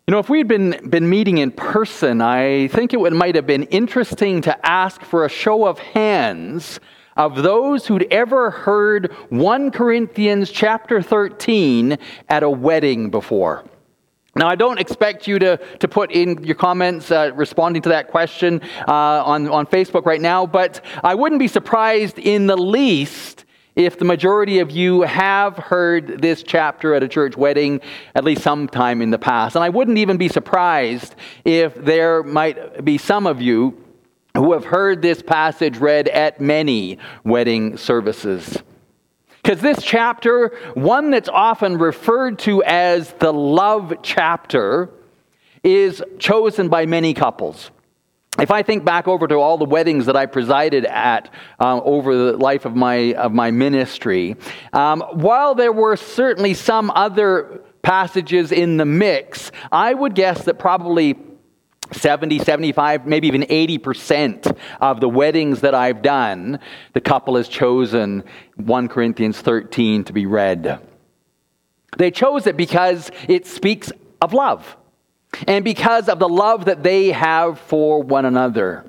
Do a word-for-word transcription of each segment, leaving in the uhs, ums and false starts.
You know, if we'd been, been meeting in person, I think it would, might have been interesting to ask for a show of hands of those who'd ever heard First Corinthians chapter thirteen at a wedding before. Now, I don't expect you to, to put in your comments uh, responding to that question uh, on, on Facebook right now, but I wouldn't be surprised in the least if the majority of you have heard this chapter at a church wedding at least sometime in the past. And I wouldn't even be surprised if there might be some of you who have heard this passage read at many wedding services. Because this chapter, one that's often referred to as the love chapter, is chosen by many couples. If I think back over to all the weddings that I presided at um, over the life of my of my ministry, um, while there were certainly some other passages in the mix, I would guess that probably seventy, seventy-five, maybe even eighty percent of the weddings that I've done, the couple has chosen First Corinthians thirteen to be read. They chose it because it speaks of love, and because of the love that they have for one another.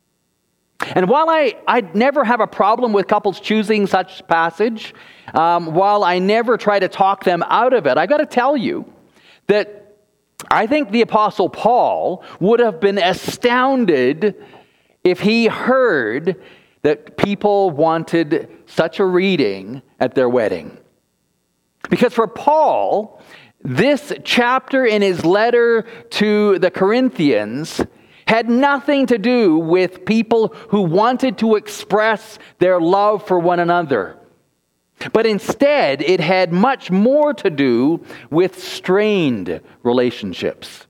And while I, I never have a problem with couples choosing such passage, um, while I never try to talk them out of it, I got to tell you that I think the Apostle Paul would have been astounded if he heard that people wanted such a reading at their wedding. Because for Paul, this chapter in his letter to the Corinthians had nothing to do with people who wanted to express their love for one another. But instead, it had much more to do with strained relationships.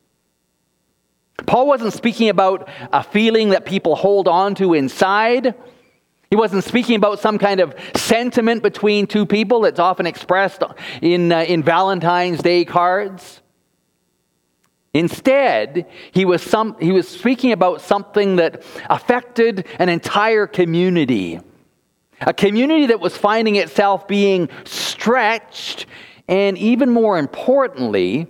Paul wasn't speaking about a feeling that people hold on to inside. He wasn't speaking about some kind of sentiment between two people that's often expressed in, uh, in Valentine's Day cards. Instead, he was, some, he was speaking about something that affected an entire community. A community that was finding itself being stretched and, even more importantly,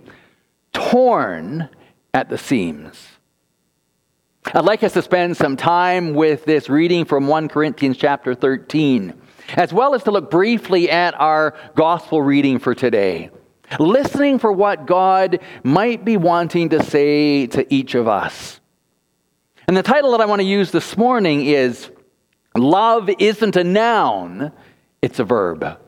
torn at the seams. I'd like us to spend some time with this reading from First Corinthians chapter thirteen, as well as to look briefly at our gospel reading for today, listening for what God might be wanting to say to each of us. And the title that I want to use this morning is Love Isn't a Noun, It's a Verb.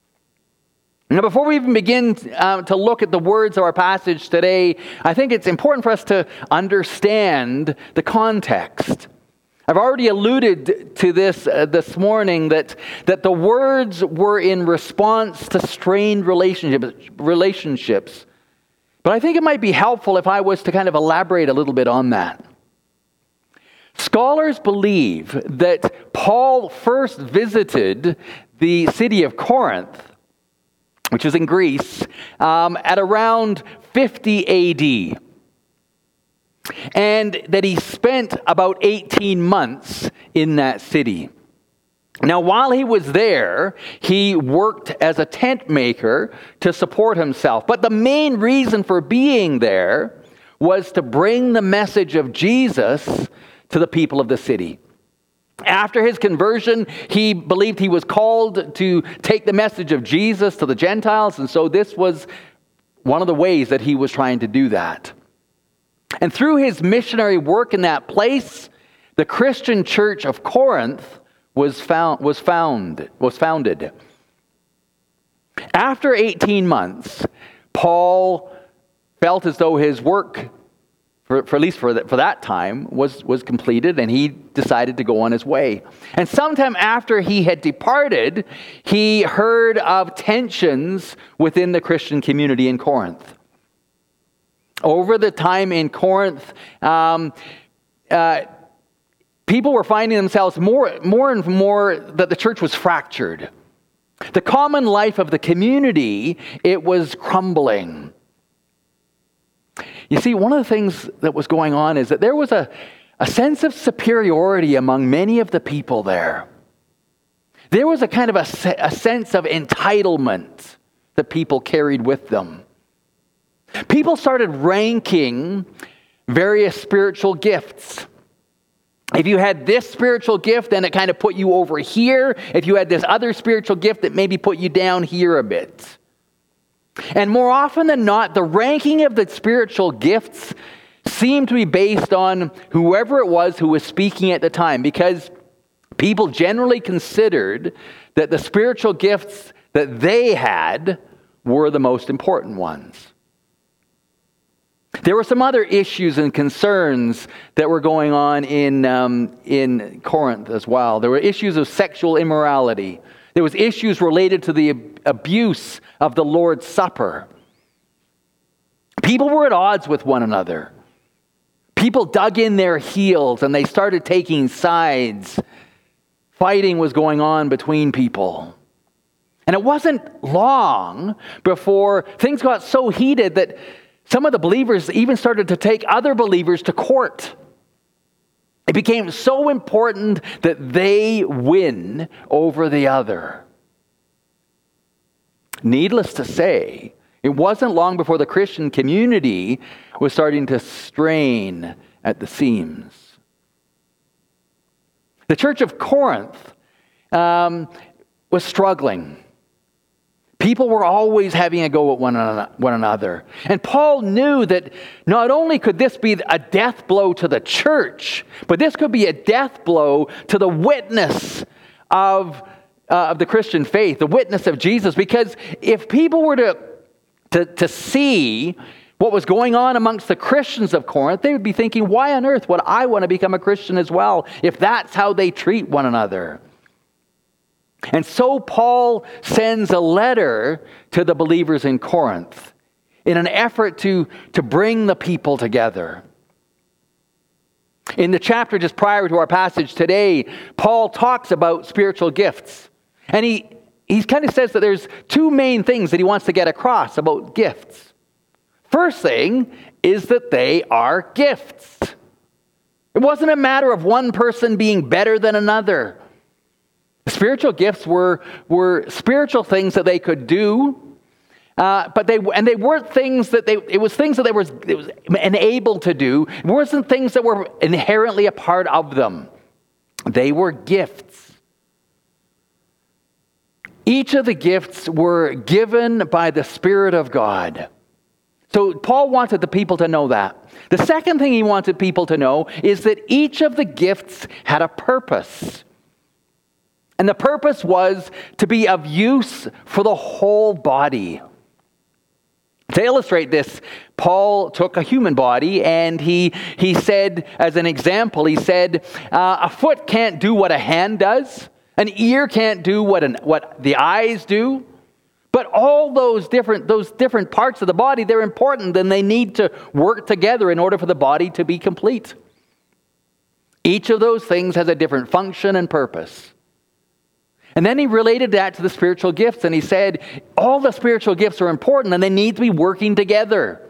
Now, before we even begin uh, to look at the words of our passage today, I think it's important for us to understand the context. I've already alluded to this uh, this morning, that, that the words were in response to strained relationships, relationships. But I think it might be helpful if I was to kind of elaborate a little bit on that. Scholars believe that Paul first visited the city of Corinth, which is in Greece, um, at around fifty A D, and that he spent about eighteen months in that city. Now, while he was there, he worked as a tent maker to support himself. But the main reason for being there was to bring the message of Jesus to the people of the city. After his conversion, he believed he was called to take the message of Jesus to the Gentiles, and so this was one of the ways that he was trying to do that. And through his missionary work in that place, the Christian church of Corinth was found was found was founded. After eighteen months, Paul felt as though his work, For, for at least for, the, for that time, was, was completed, and he decided to go on his way. And sometime after he had departed, he heard of tensions within the Christian community in Corinth. Over the time in Corinth, um, uh, people were finding themselves more, more and more that the church was fractured. The common life of the community, it was crumbling. You see, one of the things that was going on is that there was a, a sense of superiority among many of the people there. There was a kind of a, a sense of entitlement that people carried with them. People started ranking various spiritual gifts. If you had this spiritual gift, then it kind of put you over here. If you had this other spiritual gift, it maybe put you down here a bit. And more often than not, the ranking of the spiritual gifts seemed to be based on whoever it was who was speaking at the time, because people generally considered that the spiritual gifts that they had were the most important ones. There were some other issues and concerns that were going on in, um, in Corinth as well. There were issues of sexual immorality. There was issues related to the abuse of the Lord's Supper. People were at odds with one another. People dug in their heels and they started taking sides. Fighting was going on between people. And it wasn't long before things got so heated that some of the believers even started to take other believers to court. It became so important that they win over the other. Needless to say, it wasn't long before the Christian community was starting to strain at the seams. The church of Corinth um, was struggling. People were always having a go at one another. And Paul knew that not only could this be a death blow to the church, but this could be a death blow to the witness of, uh, of the Christian faith, the witness of Jesus. Because if people were to, to, to see what was going on amongst the Christians of Corinth, they would be thinking, why on earth would I want to become a Christian as well if that's how they treat one another? And so Paul sends a letter to the believers in Corinth in an effort to, to bring the people together. In the chapter just prior to our passage today, Paul talks about spiritual gifts. And he, he kind of says that there's two main things that he wants to get across about gifts. First thing is that they are gifts. It wasn't a matter of one person being better than another. Spiritual gifts were, were spiritual things that they could do, uh, but they and they weren't things that they. It was things that they were it was enabled to do. It wasn't things that were inherently a part of them. They were gifts. Each of the gifts were given by the Spirit of God. So Paul wanted the people to know that. The second thing he wanted people to know is that each of the gifts had a purpose. And the purpose was to be of use for the whole body. To illustrate this, Paul took a human body and he, he said, as an example, he said, uh, a foot can't do what a hand does. An ear can't do what, an, what the eyes do. But all those different, those different parts of the body, they're important and they need to work together in order for the body to be complete. Each of those things has a different function and purpose. And then he related that to the spiritual gifts, and he said, all the spiritual gifts are important, and they need to be working together.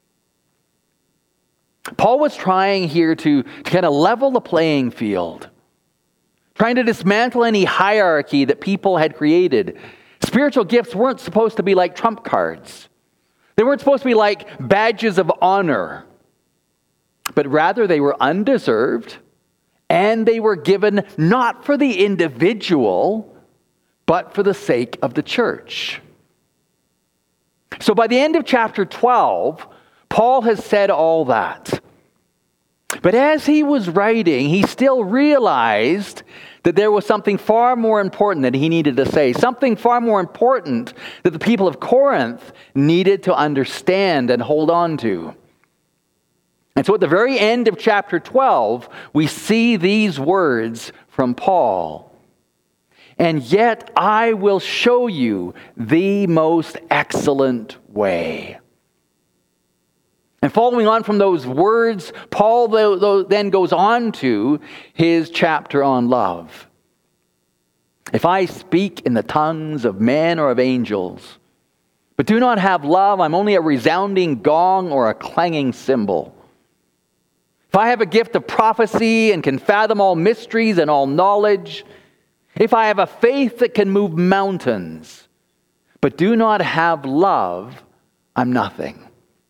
Paul was trying here to, to kind of level the playing field, trying to dismantle any hierarchy that people had created. Spiritual gifts weren't supposed to be like trump cards. They weren't supposed to be like badges of honor, but rather they were undeserved. And they were given not for the individual, but for the sake of the church. So by the end of chapter twelve, Paul has said all that. But as he was writing, he still realized that there was something far more important that he needed to say. Something far more important that the people of Corinth needed to understand and hold on to. And so at the very end of chapter twelve, we see these words from Paul. And yet I will show you the most excellent way. And following on from those words, Paul then goes on to his chapter on love. If I speak in the tongues of men or of angels, but do not have love, I'm only a resounding gong or a clanging cymbal. If I have a gift of prophecy and can fathom all mysteries and all knowledge, if I have a faith that can move mountains, but do not have love, I'm nothing.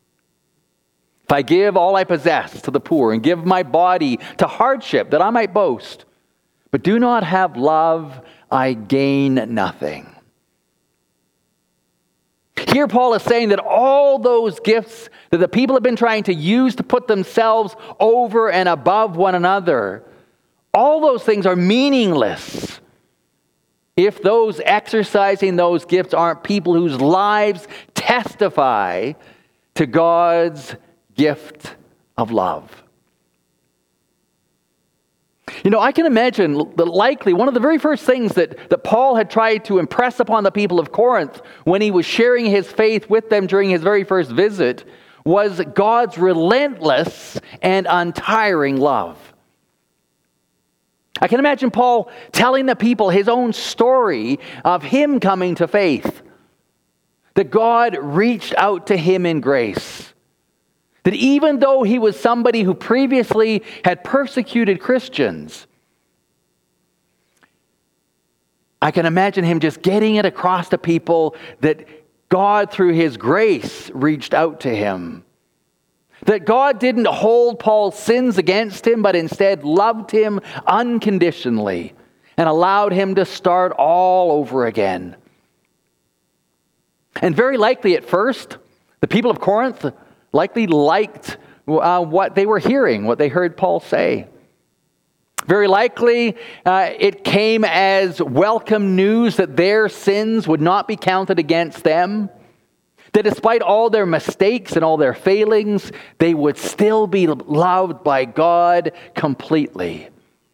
If I give all I possess to the poor and give my body to hardship that I might boast, but do not have love, I gain nothing. Here Paul is saying that all those gifts that the people have been trying to use to put themselves over and above one another, all those things are meaningless if those exercising those gifts aren't people whose lives testify to God's gift of love. You know, I can imagine that likely one of the very first things that, that Paul had tried to impress upon the people of Corinth when he was sharing his faith with them during his very first visit was God's relentless and untiring love. I can imagine Paul telling the people his own story of him coming to faith, that God reached out to him in grace. That even though he was somebody who previously had persecuted Christians, I can imagine him just getting it across to people that God, through his grace, reached out to him. That God didn't hold Paul's sins against him, but instead loved him unconditionally and allowed him to start all over again. And very likely at first, the people of Corinth likely liked uh, what they were hearing, what they heard Paul say. Very likely, uh, it came as welcome news that their sins would not be counted against them. That despite all their mistakes and all their failings, they would still be loved by God completely.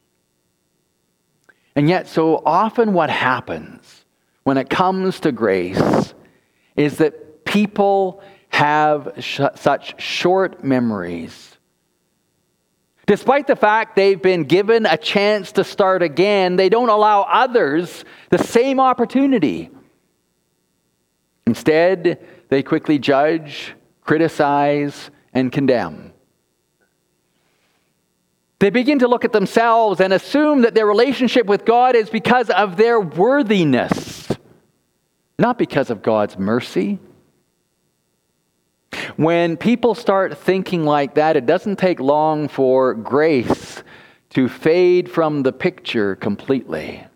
And yet, so often what happens when it comes to grace is that people have sh- such short memories. Despite the fact they've been given a chance to start again, they don't allow others the same opportunity. Instead, they quickly judge, criticize, and condemn. They begin to look at themselves and assume that their relationship with God is because of their worthiness, not because of God's mercy. When people start thinking like that, it doesn't take long for grace to fade from the picture completely.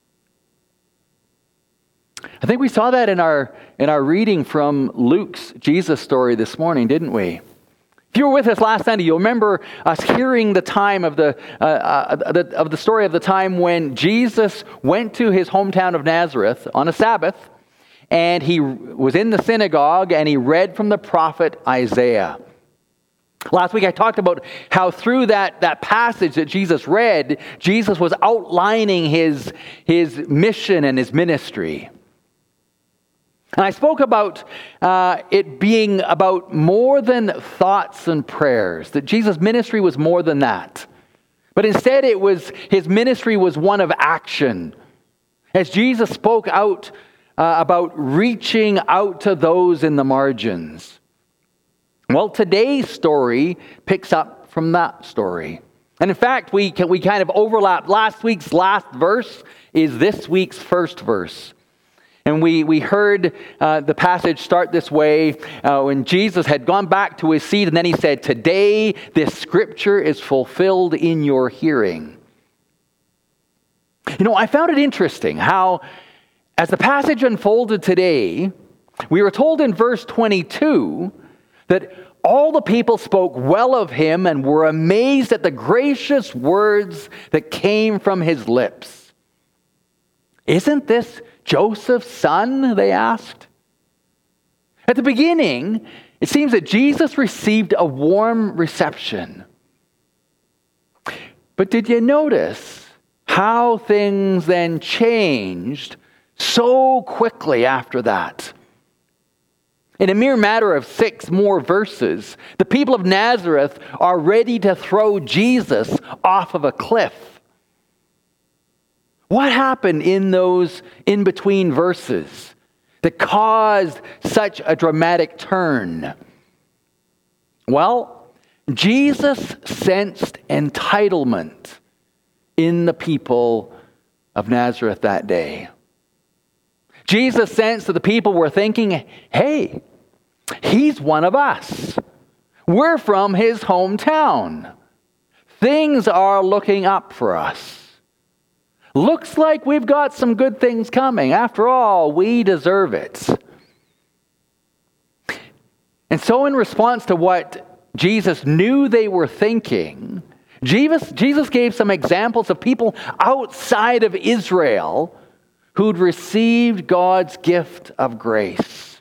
I think we saw that in our in our reading from Luke's Jesus story this morning, didn't we? If you were with us last Sunday, you'll remember us hearing the time of the, uh, uh, the of the story of the time when Jesus went to his hometown of Nazareth on a Sabbath, and he was in the synagogue and he read from the prophet Isaiah. Last week I talked about how through that, that passage that Jesus read, Jesus was outlining his, his mission and his ministry. And I spoke about uh, it being about more than thoughts and prayers, that Jesus' ministry was more than that. But instead it was, his ministry was one of action. As Jesus spoke out uh, about reaching out to those in the margins. Well, today's story picks up from that story. And in fact, we, can, we kind of overlap. Last week's last verse is this week's first verse. And we, we heard uh, the passage start this way uh, when Jesus had gone back to his seat, and then he said, "Today this scripture is fulfilled in your hearing." You know, I found it interesting how, as the passage unfolded today, we were told in verse twenty-two that all the people spoke well of him and were amazed at the gracious words that came from his lips. "Isn't this Joseph's son?" they asked. At the beginning, it seems that Jesus received a warm reception. But did you notice how things then changed so quickly after that? In a mere matter of six more verses, the people of Nazareth are ready to throw Jesus off of a cliff. What happened in those in-between verses that caused such a dramatic turn? Well, Jesus sensed entitlement in the people of Nazareth that day. Jesus sensed that the people were thinking, hey, he's one of us. We're from his hometown. Things are looking up for us. Looks like we've got some good things coming. After all, we deserve it. And so in response to what Jesus knew they were thinking, Jesus, Jesus gave some examples of people outside of Israel who'd received God's gift of grace.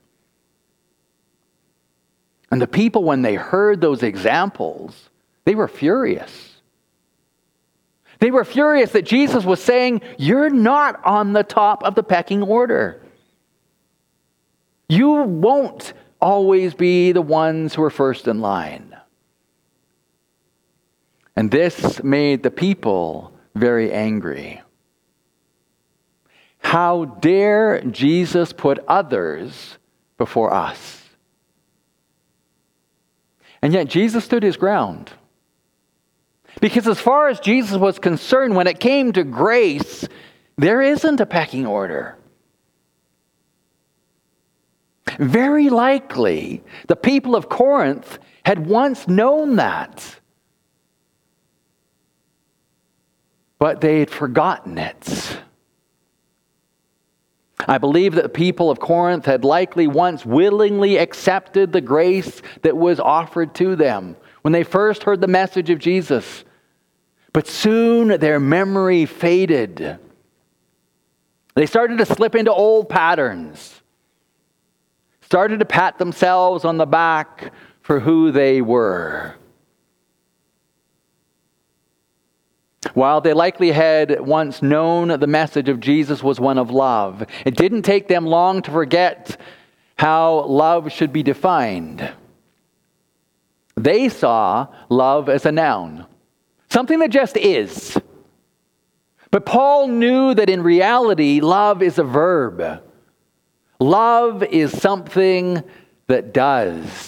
And the people, when they heard those examples, they were furious. They were furious that Jesus was saying, you're not on the top of the pecking order. You won't always be the ones who are first in line. And this made the people very angry. How dare Jesus put others before us? And yet Jesus stood his ground. Because as far as Jesus was concerned, when it came to grace, there isn't a pecking order. Very likely, the people of Corinth had once known that. But they had forgotten it. I believe that the people of Corinth had likely once willingly accepted the grace that was offered to them when they first heard the message of Jesus. But soon their memory faded. They started to slip into old patterns. Started to pat themselves on the back for who they were. While they likely had once known the message of Jesus was one of love, it didn't take them long to forget how love should be defined. They saw love as a noun, something that just is. But Paul knew that in reality, love is a verb. Love is something that does.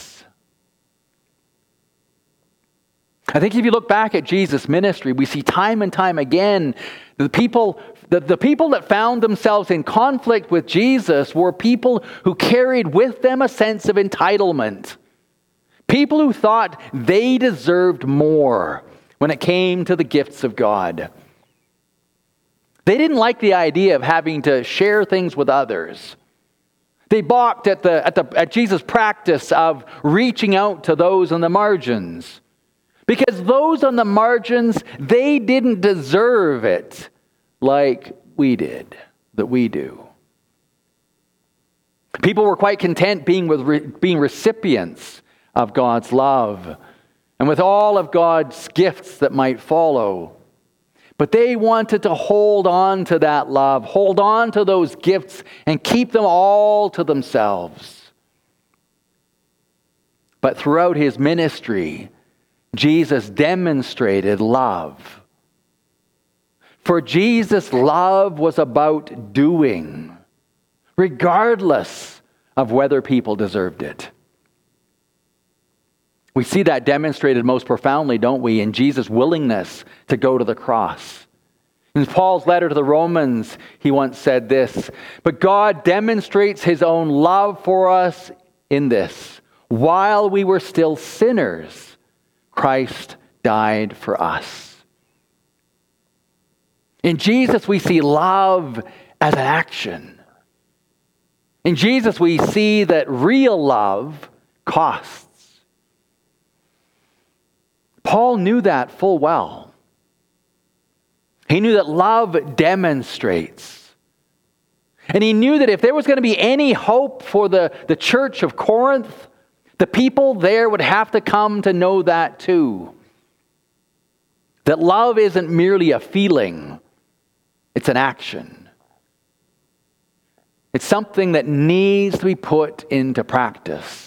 I think if you look back at Jesus' ministry, we see time and time again the people, the, the people that found themselves in conflict with Jesus were people who carried with them a sense of entitlement. People who thought they deserved more when it came to the gifts of God. They didn't like the idea of having to share things with others. They balked at, the, at, the, at Jesus' practice of reaching out to those on the margins. Because those on the margins, they didn't deserve it like we did, that we do. People were quite content being, with, being recipients of God's love and with all of God's gifts that might follow. But they wanted to hold on to that love, hold on to those gifts, and keep them all to themselves. But throughout his ministry, Jesus demonstrated love. For Jesus, love was about doing, regardless of whether people deserved it. We see that demonstrated most profoundly, don't we, in Jesus' willingness to go to the cross. In Paul's letter to the Romans, he once said this, "But God demonstrates his own love for us in this: while we were still sinners, Christ died for us." In Jesus, we see love as an action. In Jesus, we see that real love costs. Paul knew that full well. He knew that love demonstrates. And he knew that if there was going to be any hope for the, the church of Corinth, the people there would have to come to know that too. That love isn't merely a feeling, it's an action. It's something that needs to be put into practice.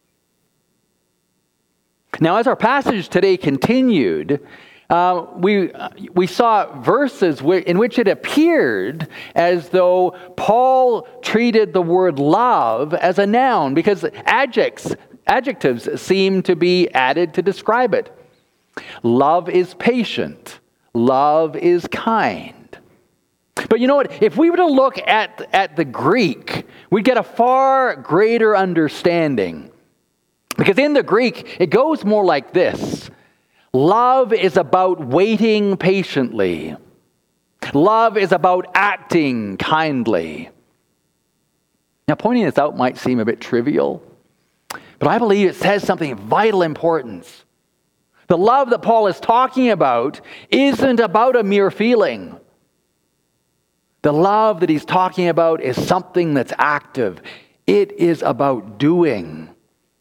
Now, as our passage today continued, uh, we, uh, we saw verses where, in which it appeared as though Paul treated the word love as a noun, because adjectives, adjectives seem to be added to describe it. Love is patient. Love is kind. But you know what? If we were to look at, at the Greek, we'd get a far greater understanding Because in the Greek, it goes more like this. Love is about waiting patiently. Love is about acting kindly. Now, pointing this out might seem a bit trivial, but I believe it says something of vital importance. The love that Paul is talking about isn't about a mere feeling. The love that he's talking about is something that's active. It is about doing.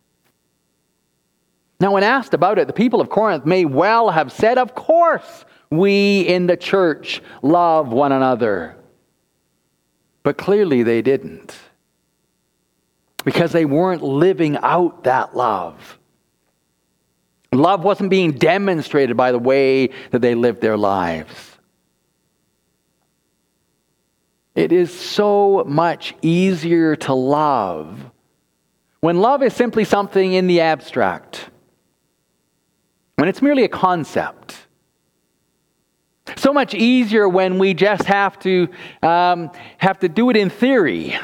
Now, when asked about it, the people of Corinth may well have said, of course, we in the church love one another. But clearly they didn't. Because they weren't living out that love. Love wasn't being demonstrated by the way that they lived their lives. It is so much easier to love when love is simply something in the abstract. When it's merely a concept. So much easier when we just have to um, have to do it in theory.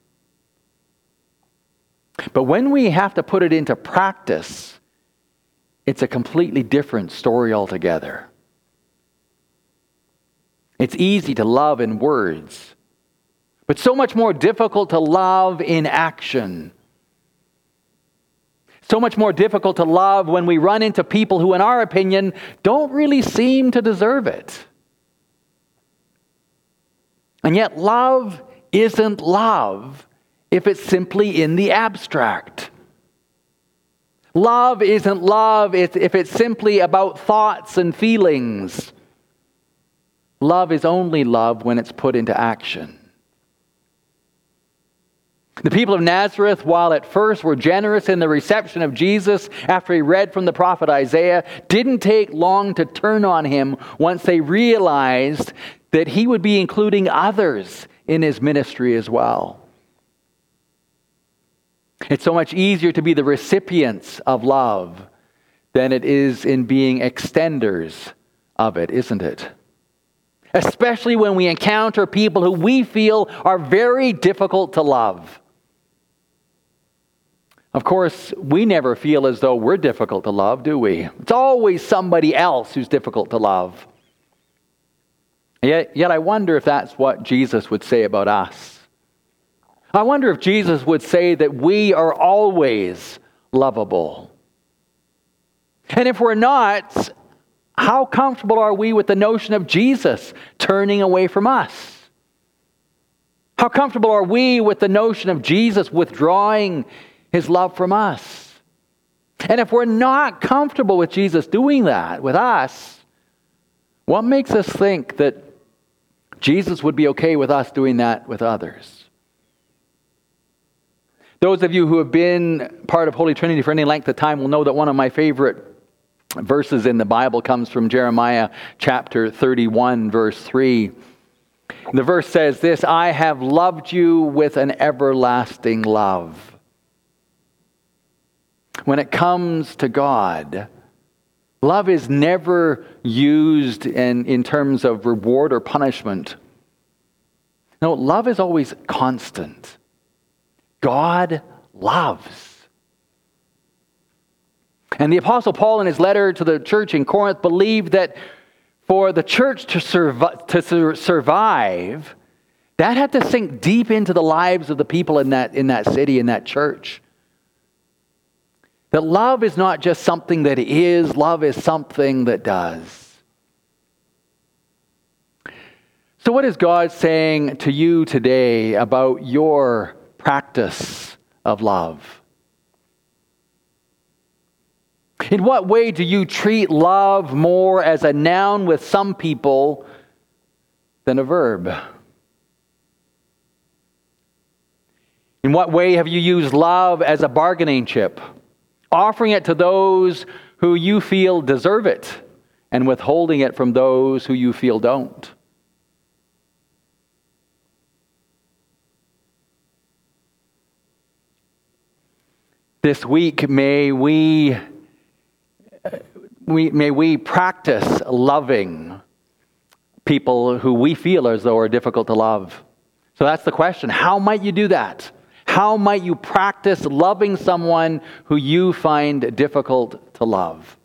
But when we have to put it into practice, it's a completely different story altogether. It's easy to love in words, but so much more difficult to love in action. So much more difficult to love when we run into people who, in our opinion, don't really seem to deserve it. And yet love isn't love if it's simply in the abstract. Love isn't love if it's simply about thoughts and feelings. Love is only love when it's put into action. The people of Nazareth, while at first were generous in the reception of Jesus after he read from the prophet Isaiah, didn't take long to turn on him once they realized that he would be including others in his ministry as well. It's so much easier to be the recipients of love than it is in being extenders of it, isn't it? Especially when we encounter people who we feel are very difficult to love. Of course, we never feel as though we're difficult to love, do we? It's always somebody else who's difficult to love. Yet, yet I wonder if that's what Jesus would say about us. I wonder if Jesus would say that we are always lovable. And if we're not, how comfortable are we with the notion of Jesus turning away from us? How comfortable are we with the notion of Jesus withdrawing his love from us? And if we're not comfortable with Jesus doing that with us, what makes us think that Jesus would be okay with us doing that with others? Those of you who have been part of Holy Trinity for any length of time will know that one of my favorite verses in the Bible comes from Jeremiah chapter thirty-one, verse three. The verse says this, "I have loved you with an everlasting love." When it comes to God, love is never used in, in terms of reward or punishment. No, love is always constant. God loves. And the Apostle Paul, in his letter to the church in Corinth, believed that for the church to, survive, to sur- survive, that had to sink deep into the lives of the people in that, in that city, in that church. That love is not just something that is, love is something that does. So what is God saying to you today about your practice of love? In what way do you treat love more as a noun with some people than a verb? In what way have you used love as a bargaining chip, offering it to those who you feel deserve it and withholding it from those who you feel don't? This week, may we, we, may we practice loving people who we feel as though are difficult to love. So that's the question. How might you do that? How might you practice loving someone who you find difficult to love?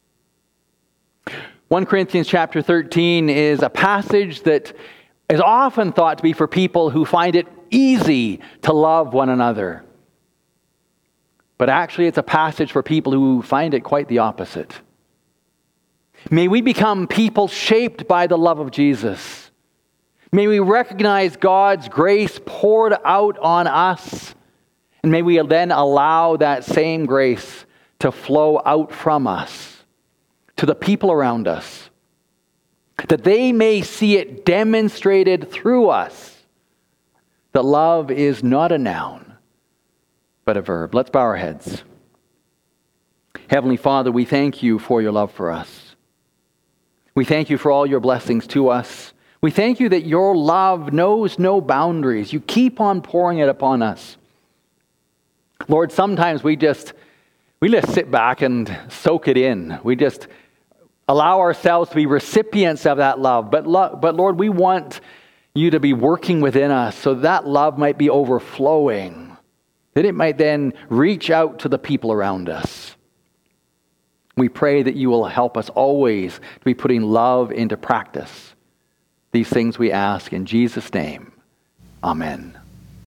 First Corinthians chapter thirteen is a passage that is often thought to be for people who find it easy to love one another. But actually, it's a passage for people who find it quite the opposite. May we become people shaped by the love of Jesus. May we recognize God's grace poured out on us. And may we then allow that same grace to flow out from us to the people around us, that they may see it demonstrated through us that love is not a noun, but a verb. Let's bow our heads. Heavenly Father, we thank you for your love for us. We thank you for all your blessings to us. We thank you that your love knows no boundaries. You keep on pouring it upon us. Lord, sometimes we just we just sit back and soak it in. We just allow ourselves to be recipients of that love. But, lo- but Lord, we want you to be working within us so that love might be overflowing, that it might then reach out to the people around us. We pray that you will help us always to be putting love into practice. These things we ask in Jesus' name. Amen.